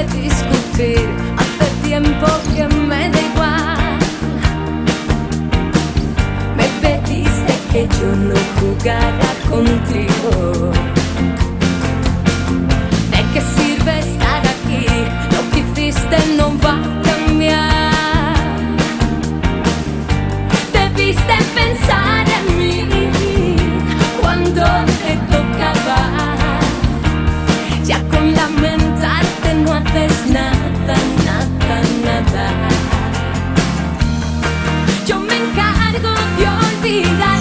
de discutir, hace tiempo que me da igual. Me pediste que yo no jugara contigo. ¿De qué sirve estar aquí? Lo que hiciste no va a cambiar. Debiste pensar en mí cuando te tocaba. Ya con lamentarte no haces nada, nada, nada. Yo me encargo de olvidar.